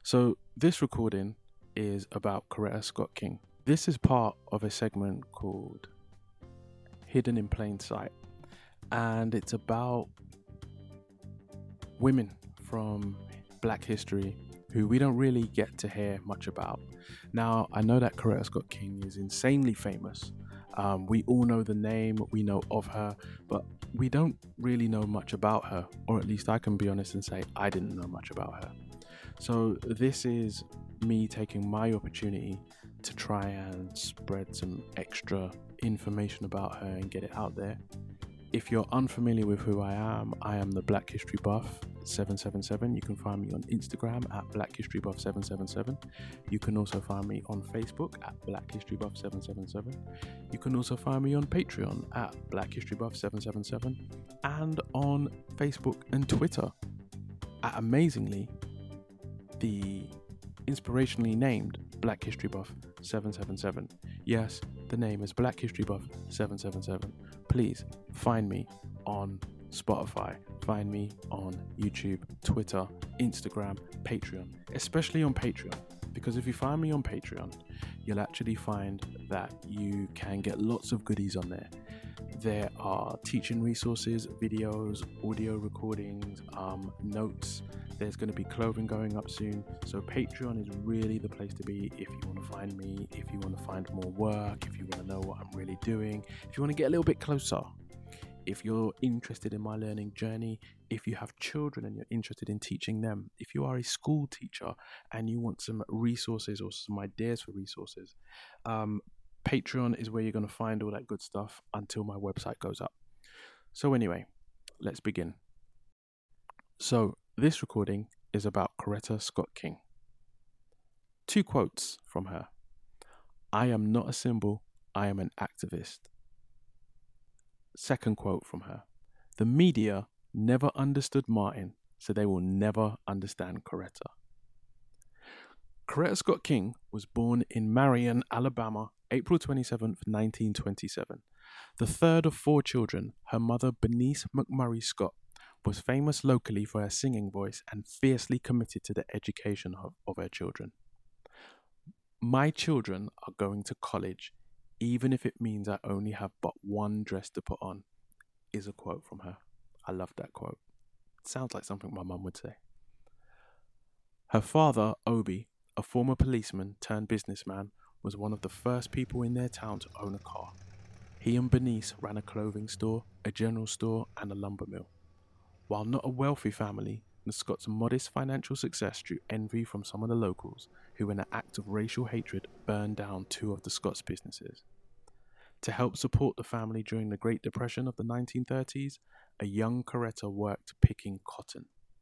So, this recording is about Coretta Scott King. This is part of a segment called Hidden in Plain Sight, and it's about women from Black history who we don't really get to hear much about. Now, I know that Coretta Scott King is insanely famous. We all know the name, we know of her, but we don't really know much about her, or at least I can be honest and say I didn't know much about her. So this is me taking my opportunity to try and spread some extra information about her and get it out there. If you're unfamiliar with who I am the Black History Buff 777. You can find me on Instagram at Black History Buff 777. You can also find me on Facebook at Black History Buff 777. You can also find me on Patreon at Black History Buff 777 and on Facebook and Twitter at amazingly the inspirationally named Black History Buff 777. Yes, the name is Black History Buff 777. Please find me on Spotify, find me on YouTube, Twitter, Instagram, Patreon, especially on Patreon. Because if you find me on Patreon, you'll actually find that you can get lots of goodies on there. There are teaching resources, videos, audio recordings, notes. There's going to be clothing going up soon. So Patreon is really the place to be if you want to find me, if you want to find more work, if you want to know what I'm really doing, if you want to get a little bit closer. If you're interested in my learning journey, if you have children and you're interested in teaching them, if you are a school teacher and you want some resources or some ideas for resources, Patreon is where you're going to find all that good stuff until my website goes up. So anyway, let's begin. So this recording is about Coretta Scott King. 2 quotes from her. I am not a symbol, I am an activist. Second quote from her. The media never understood Martin, so they will never understand Coretta. Coretta Scott King was born in Marion, Alabama, April 27th, 1927. The third of 4 children, her mother, Bernice McMurray Scott, was famous locally for her singing voice and fiercely committed to the education of her children. My children are going to college, even if it means I only have but one dress to put on, is a quote from her. I love that quote. It sounds like something my mum would say. Her father, Obie, a former policeman turned businessman, was one of the first people in their town to own a car. He and Bernice ran a clothing store, a general store, and a lumber mill. While not a wealthy family, the Scots' modest financial success drew envy from some of the locals, who in an act of racial hatred burned down 2 of the Scots' businesses. To help support the family during the Great Depression of the 1930s, a young Coretta worked picking cotton.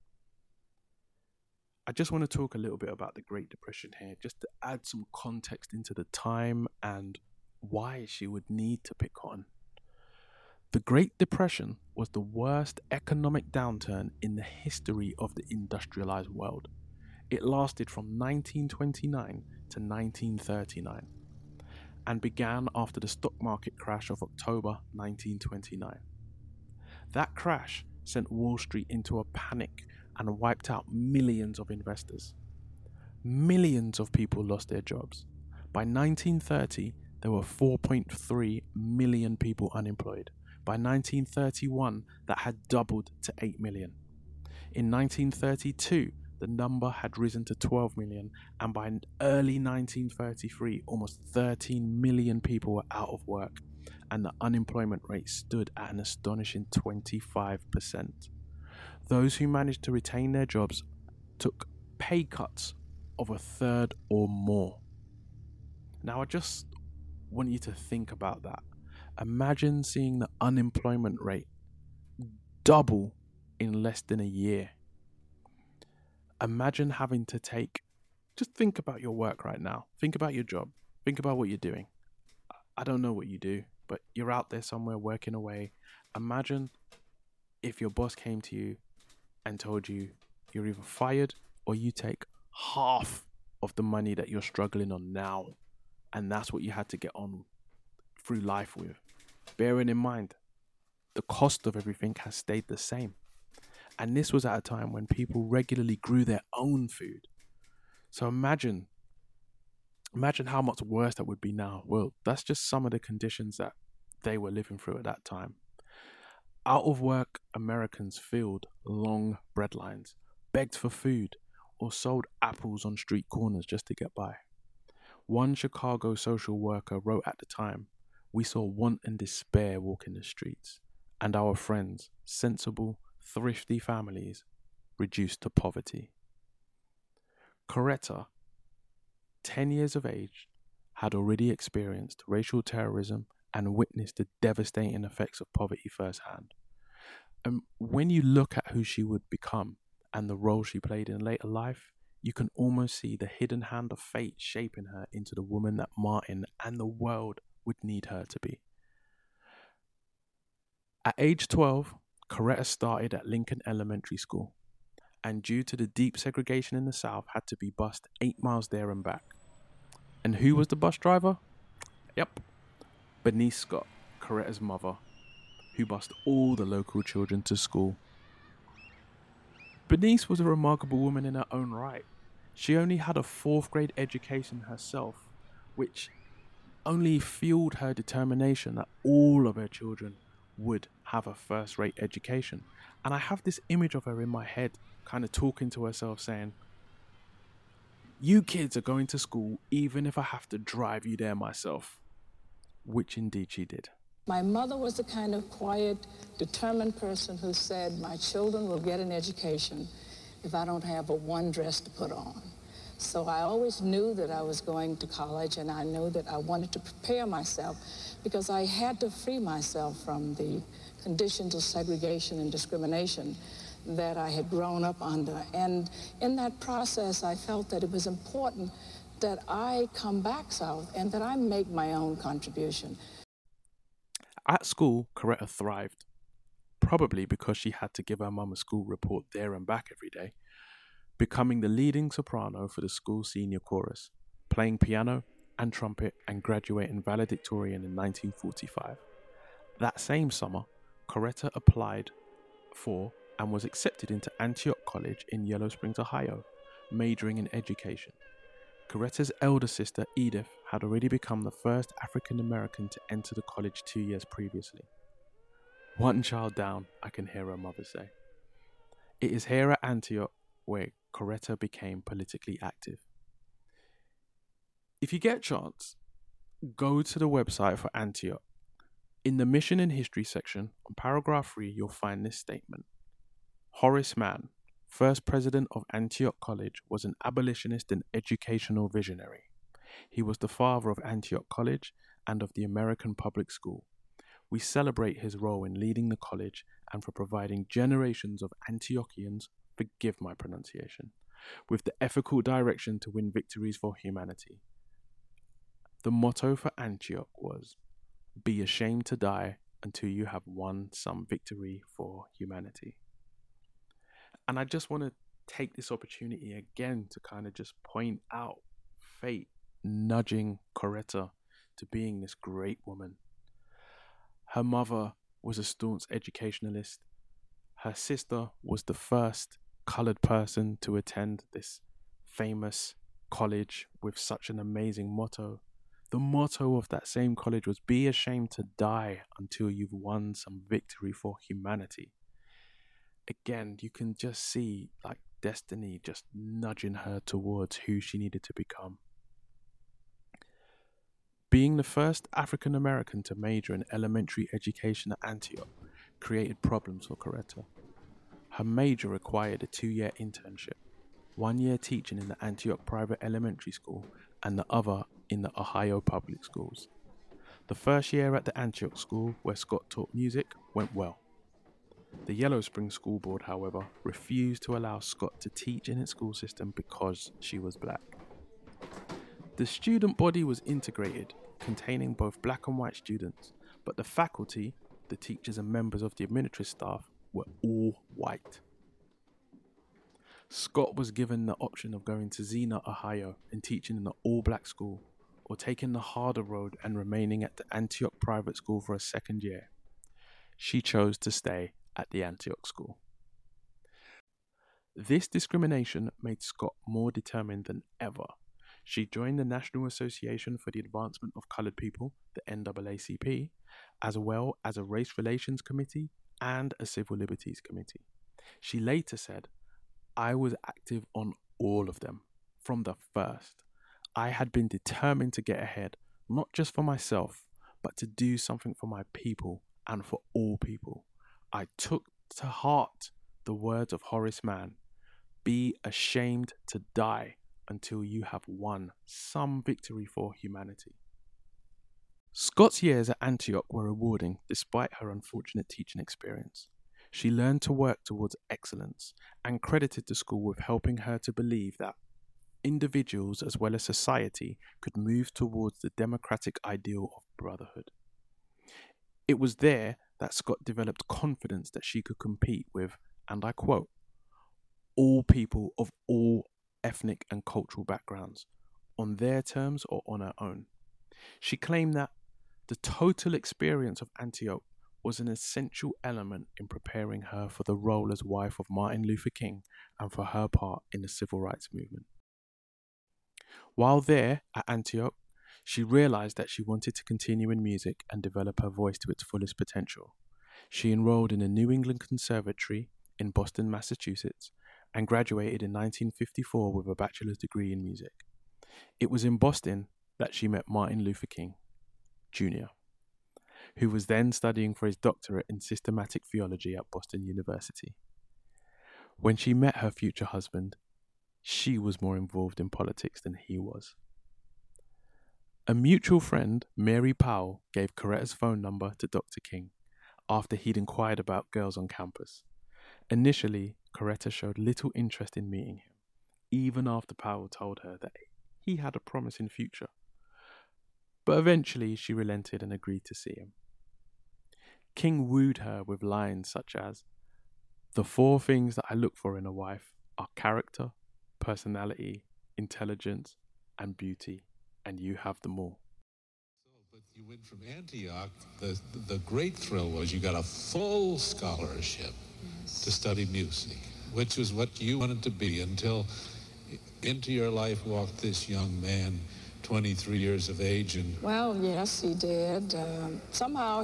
I just want to talk a little bit about the Great Depression here, just to add some context into the time and why she would need to pick cotton. The Great Depression was the worst economic downturn in the history of the industrialized world. It lasted from 1929 to 1939 and began after the stock market crash of October 1929. That crash sent Wall Street into a panic and wiped out millions of investors. Millions of people lost their jobs. By 1930, there were 4.3 million people unemployed. By 1931, that had doubled to 8 million. In 1932, the number had risen to 12 million, and by early 1933, almost 13 million people were out of work, and the unemployment rate stood at an astonishing 25%. Those who managed to retain their jobs took pay cuts of a third or more. Now, I just want you to think about that. Imagine seeing the unemployment rate double in less than a year. Imagine having to just think about your work right now. Think about your job. Think about what you're doing. I don't know what you do, but you're out there somewhere working away. Imagine if your boss came to you and told you you're either fired or you take half of the money that you're struggling on now. And that's what you had to get on through life with. Bearing in mind, the cost of everything has stayed the same. And this was at a time when people regularly grew their own food. So imagine how much worse that would be now. Well, that's just some of the conditions that they were living through at that time. Out of work Americans filled long bread lines, begged for food, or sold apples on street corners just to get by. One Chicago social worker wrote at the time, "We saw want and despair walking the streets, and our friends, sensible, thrifty families, reduced to poverty." Coretta, 10 years of age, had already experienced racial terrorism and witnessed the devastating effects of poverty firsthand. And when you look at who she would become and the role she played in later life, you can almost see the hidden hand of fate shaping her into the woman that Martin and the world would need her to be. At age 12, Coretta started at Lincoln Elementary School, and due to the deep segregation in the South, had to be bused 8 miles there and back. And who was the bus driver? Yep, Bernice Scott, Coretta's mother, who bused all the local children to school. Bernice was a remarkable woman in her own right. She only had a fourth grade education herself, which only fueled her determination that all of her children would have a first rate education. And I have this image of her in my head, kind of talking to herself, saying, "You kids are going to school even if I have to drive you there myself," which indeed she did. My mother was the kind of quiet, determined person who said, "My children will get an education if I don't have but one dress to put on." So I always knew that I was going to college, and I knew that I wanted to prepare myself because I had to free myself from the conditions of segregation and discrimination that I had grown up under. And in that process, I felt that it was important that I come back south and that I make my own contribution. At school, Coretta thrived, probably because she had to give her mum a school report there and back every day, becoming the leading soprano for the school senior chorus, playing piano and trumpet, and graduating valedictorian in 1945. That same summer, Coretta applied for and was accepted into Antioch College in Yellow Springs, Ohio, majoring in education. Coretta's elder sister, Edith, had already become the first African American to enter the college 2 years previously. "One child down," I can hear her mother say. It is here at Antioch where Coretta became politically active. If you get a chance, go to the website for Antioch. In the Mission and History section, on paragraph 3, you'll find this statement. Horace Mann, first president of Antioch College, was an abolitionist and educational visionary. He was the father of Antioch College and of the American Public School. We celebrate his role in leading the college and for providing generations of Antiochians, forgive my pronunciation, with the ethical direction to win victories for humanity. The motto for Antioch was, "Be ashamed to die until you have won some victory for humanity." And I just want to take this opportunity again to kind of just point out fate nudging Coretta to being this great woman. Her mother was a staunch educationalist. Her sister was the first colored person to attend this famous college with such an amazing motto. The motto of that same college was, "Be ashamed to die until you've won some victory for humanity." Again, you can just see like destiny just nudging her towards who she needed to become. Being the first African American to major in elementary education at Antioch created problems for Coretta. Her major required a 2-year internship, 1 year teaching in the Antioch private elementary school and the other in the Ohio public schools. The first year at the Antioch school, where Scott taught music, went well. The Yellow Springs School Board, however, refused to allow Scott to teach in its school system because she was black. The student body was integrated, containing both black and white students, but the faculty, the teachers and members of the administrative staff, were all white. Scott was given the option of going to Xenia, Ohio, and teaching in an all-black school, or taking the harder road and remaining at the Antioch private school for a second year. She chose to stay at the Antioch school. This discrimination made Scott more determined than ever. She joined the National Association for the Advancement of Colored People, the NAACP, as well as a Race Relations Committee and a Civil Liberties Committee. She later said, "I was active on all of them from the first. I had been determined to get ahead, not just for myself, but to do something for my people and for all people. I took to heart the words of Horace Mann: be ashamed to die until you have won some victory for humanity." Scott's years at Antioch were rewarding despite her unfortunate teaching experience. She learned to work towards excellence and credited the school with helping her to believe that individuals as well as society could move towards the democratic ideal of brotherhood. It was there that Scott developed confidence that she could compete with, and I quote, all people of all ethnic and cultural backgrounds, on their terms or on her own. She claimed that the total experience of Antioch was an essential element in preparing her for the role as wife of Martin Luther King and for her part in the civil rights movement. While there at Antioch, she realized that she wanted to continue in music and develop her voice to its fullest potential. She enrolled in the New England Conservatory in Boston, Massachusetts, and graduated in 1954 with a bachelor's degree in music. It was in Boston that she met Martin Luther King, Jr., who was then studying for his doctorate in systematic theology at Boston University. When she met her future husband, she was more involved in politics than he was. A mutual friend, Mary Powell, gave Coretta's phone number to Dr. King after he'd inquired about girls on campus. Initially, Coretta showed little interest in meeting him, even after Powell told her that he had a promising future. But eventually she relented and agreed to see him. King wooed her with lines such as, "The 4 things that I look for in a wife are character, personality, intelligence, and beauty, and you have them all." But you went from Antioch, the great thrill was you got a full scholarship to study music, which was what you wanted to be until into your life walked this young man, 23 years of age. And Well, yes, he did. Somehow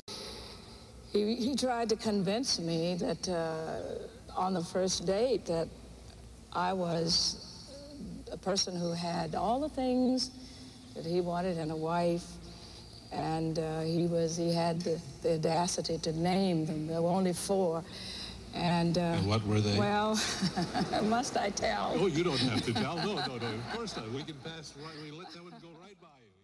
he tried to convince me that on the first date that I was a person who had all the things that he wanted in a wife, and he had the audacity to name them. There were only 4. And what were they? Well, must I tell? Oh, you don't have to tell. No, of course not. We can pass right. We let that one go right by you.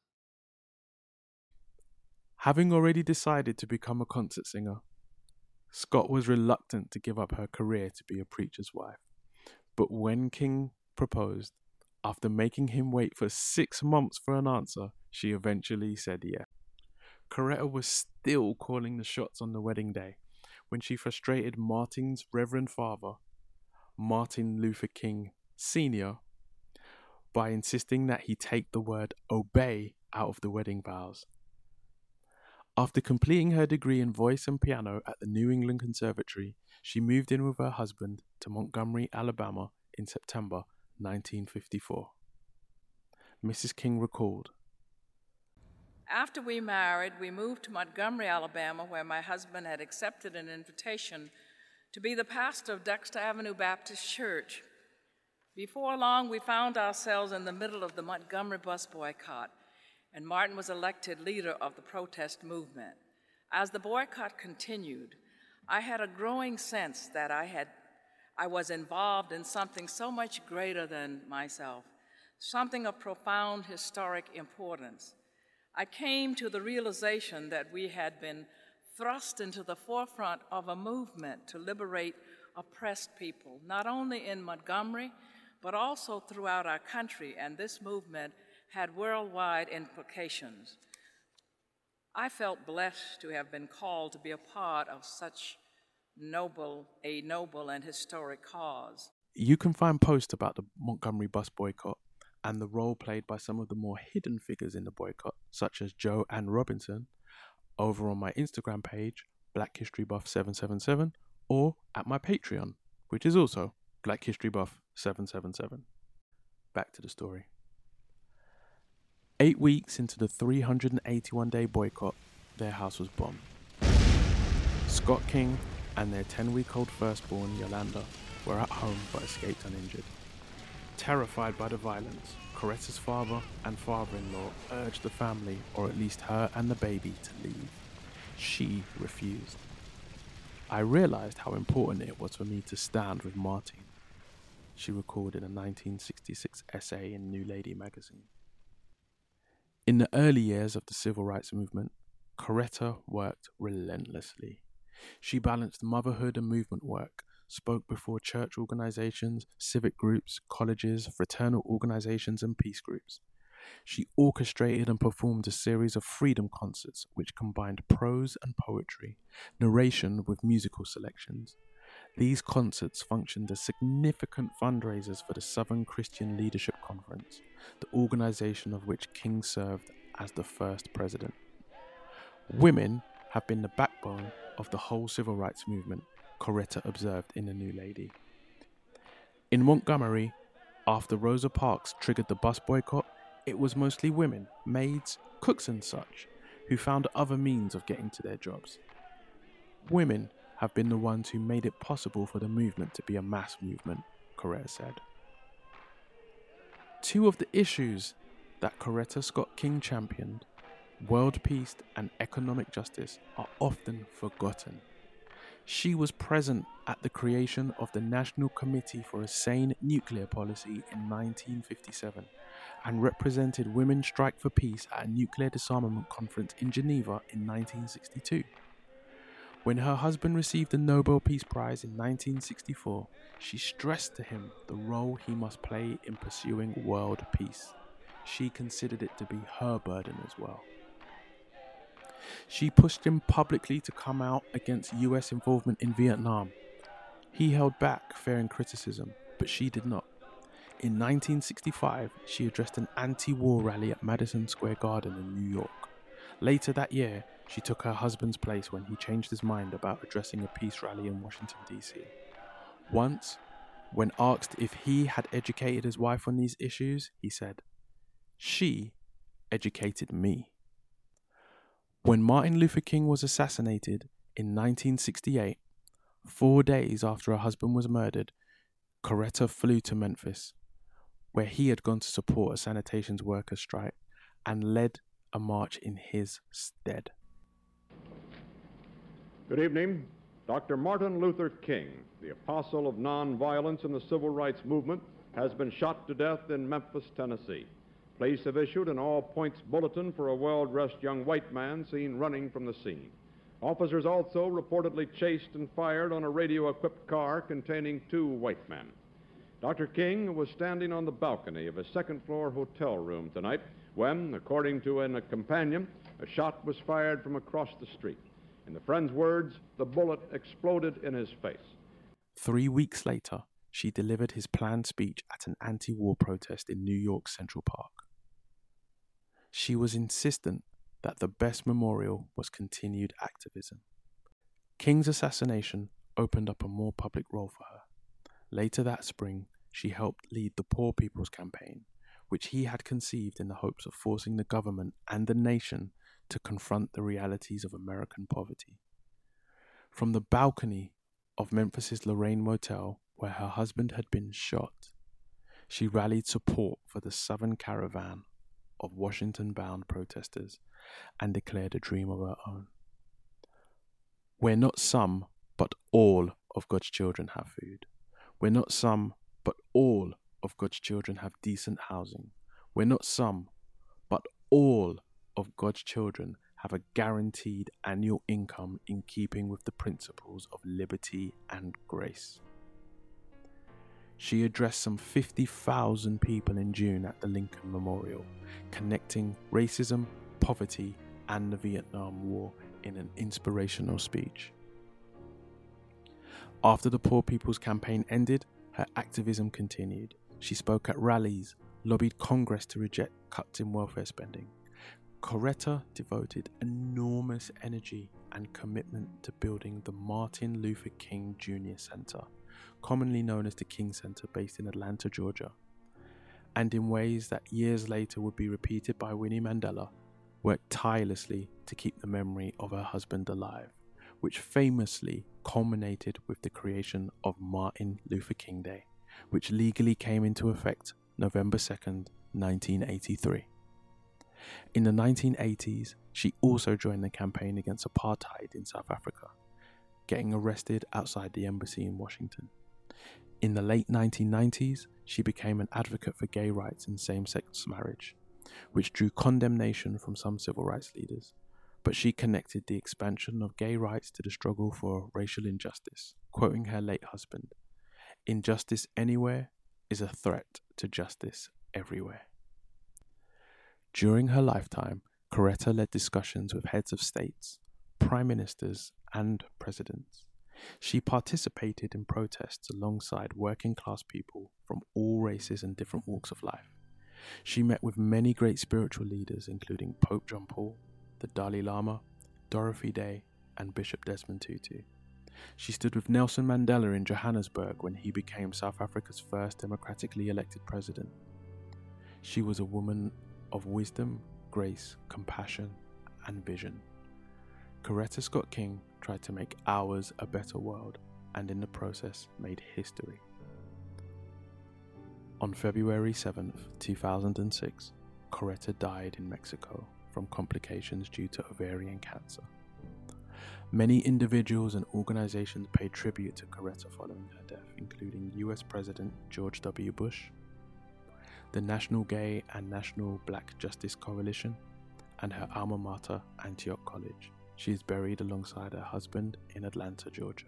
Having already decided to become a concert singer, Scott was reluctant to give up her career to be a preacher's wife. But when King proposed, after making him wait for 6 months for an answer, she eventually said yes. Coretta was still calling the shots on the wedding day when she frustrated Martin's Reverend Father, Martin Luther King Sr., by insisting that he take the word obey out of the wedding vows. After completing her degree in voice and piano at the New England Conservatory, she moved in with her husband to Montgomery, Alabama in September 1954. Mrs. King recalled, "After we married, we moved to Montgomery, Alabama, where my husband had accepted an invitation to be the pastor of Dexter Avenue Baptist Church. Before long, we found ourselves in the middle of the Montgomery bus boycott, and Martin was elected leader of the protest movement. As the boycott continued, I had a growing sense that I was involved in something so much greater than myself, something of profound historic importance. I came to the realization that we had been thrust into the forefront of a movement to liberate oppressed people, not only in Montgomery, but also throughout our country, and this movement had worldwide implications. I felt blessed to have been called to be a part of such a noble and historic cause." You can find posts about the Montgomery bus boycott and the role played by some of the more hidden figures in the boycott, such as Joe Ann Robinson, over on my Instagram page, Black History Buff 777, or at my Patreon, which is also Black History Buff 777. Back to the story. 8 weeks into the 381-day boycott, their house was bombed. Scott King and their 10-week-old firstborn, Yolanda, were at home but escaped uninjured. Terrified by the violence, Coretta's father and father-in-law urged the family, or at least her and the baby, to leave. She refused. "I realized how important it was for me to stand with Martine," she recorded in a 1966 essay in New Lady magazine. In the early years of the civil rights movement, Coretta worked relentlessly. She balanced motherhood and movement work, spoke before church organizations, civic groups, colleges, fraternal organizations, and peace groups. She orchestrated and performed a series of freedom concerts which combined prose and poetry, narration with musical selections. These concerts functioned as significant fundraisers for the Southern Christian Leadership Conference, the organization of which King served as the first president. "Women have been the backbone of the whole civil rights movement," Coretta observed in The New Lady. In Montgomery, after Rosa Parks triggered the bus boycott, it was mostly women, maids, cooks and such, who found other means of getting to their jobs. "Women have been the ones who made it possible for the movement to be a mass movement," Coretta said. Two of the issues that Coretta Scott King championed, world peace and economic justice, are often forgotten. She was present at the creation of the National Committee for a Sane Nuclear Policy in 1957 and represented Women's Strike for Peace at a nuclear disarmament conference in Geneva in 1962. When her husband received the Nobel Peace Prize in 1964, she stressed to him the role he must play in pursuing world peace. She considered it to be her burden as well. She pushed him publicly to come out against US involvement in Vietnam. He held back, fearing criticism, but she did not. In 1965, she addressed an anti-war rally at Madison Square Garden in New York. Later that year, she took her husband's place when he changed his mind about addressing a peace rally in Washington, D.C. Once, when asked if he had educated his wife on these issues, he said, "She educated me." When Martin Luther King was assassinated in 1968, 4 days after her husband was murdered, Coretta flew to Memphis, where he had gone to support a sanitation workers' strike, and led a march in his stead. Good evening. Dr. Martin Luther King, the apostle of nonviolence in the civil rights movement, has been shot to death in Memphis, Tennessee. Police have issued an all-points bulletin for a well-dressed young white man seen running from the scene. Officers also reportedly chased and fired on a radio-equipped car containing 2 white men. Dr. King was standing on the balcony of a second-floor hotel room tonight when, according to a companion, a shot was fired from across the street. In the friend's words, the bullet exploded in his face. 3 weeks later, she delivered his planned speech at an anti-war protest in New York's Central Park. She was insistent that the best memorial was continued activism. King's assassination opened up a more public role for her. Later that spring, she helped lead the Poor People's Campaign, which he had conceived in the hopes of forcing the government and the nation to confront the realities of American poverty. From the balcony of Memphis's Lorraine Motel, where her husband had been shot, she rallied support for the Southern Caravan of Washington-bound protesters and declared a dream of her own. "Where not some, but all of God's children have food. Where not some, but all of God's children have decent housing. Where not some, but all of God's children have a guaranteed annual income in keeping with the principles of liberty and grace." She addressed some 50,000 people in June at the Lincoln Memorial, connecting racism, poverty, and the Vietnam War in an inspirational speech. After the Poor People's Campaign ended, her activism continued. She spoke at rallies, lobbied Congress to reject cuts in welfare spending. Coretta devoted enormous energy and commitment to building the Martin Luther King Jr. Center, commonly known as the King Center, based in Atlanta, Georgia, and in ways that years later would be repeated by Winnie Mandela, worked tirelessly to keep the memory of her husband alive, which famously culminated with the creation of Martin Luther King Day, which legally came into effect November 2nd, 1983. In the 1980s, she also joined the campaign against apartheid in South Africa, getting arrested outside the embassy in Washington. In the late 1990s, she became an advocate for gay rights and same-sex marriage, which drew condemnation from some civil rights leaders. But she connected the expansion of gay rights to the struggle for racial injustice, quoting her late husband, "Injustice anywhere is a threat to justice everywhere." During her lifetime, Coretta led discussions with heads of states, prime ministers, and presidents. She participated in protests alongside working class people from all races and different walks of life. She met with many great spiritual leaders, including Pope John Paul, the Dalai Lama, Dorothy Day, and Bishop Desmond Tutu. She stood with Nelson Mandela in Johannesburg when he became South Africa's first democratically elected president. She was a woman of wisdom, grace, compassion, and vision. Coretta Scott King tried to make ours a better world, and in the process made history. On February 7th, 2006, Coretta died in Mexico from complications due to ovarian cancer. Many individuals and organizations paid tribute to Coretta following her death, including US President George W. Bush, the National Gay and National Black Justice Coalition, and her alma mater, Antioch College. She is buried alongside her husband in Atlanta, Georgia.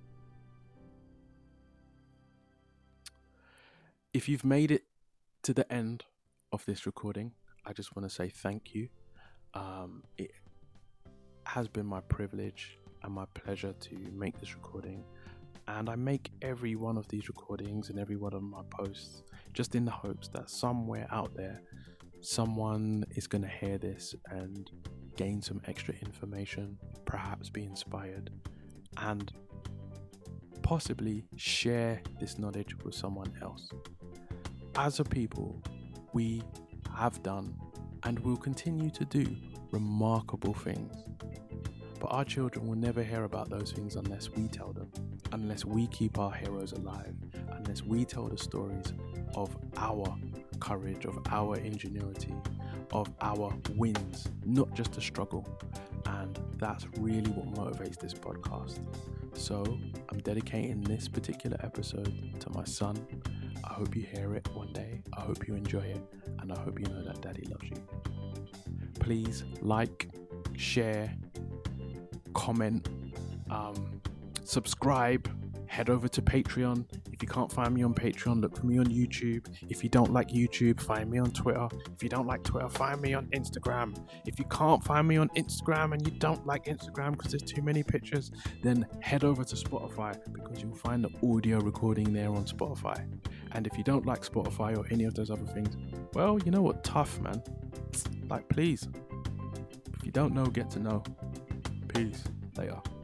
If you've made it to the end of this recording, I just want to say thank you. It has been my privilege and my pleasure to make this recording, and I make every one of these recordings and every one of my posts just in the hopes that somewhere out there someone is going to hear this and gain some extra information, perhaps be inspired, and possibly share this knowledge with someone else. As a people, we have done and will continue to do remarkable things, but our children will never hear about those things unless we tell them, unless we keep our heroes alive, unless we tell the stories of our courage, of our ingenuity, of our wins, not just the struggle. And that's really what motivates this podcast. So I'm dedicating this particular episode to my son. I hope you hear it one day. I hope you enjoy it, and I hope you know that Daddy loves you. Please like, share, comment, subscribe, head over to Patreon. If you can't find me on Patreon, look for me on YouTube. If you don't like YouTube, find me on Twitter. If you don't like Twitter, find me on Instagram. If you can't find me on Instagram and you don't like Instagram because there's too many pictures, then head over to Spotify, because you'll find the audio recording there on Spotify. And if you don't like Spotify or any of those other things, well, you know what? Tough, man. Like, please. If you don't know, get to know. Peace. Later.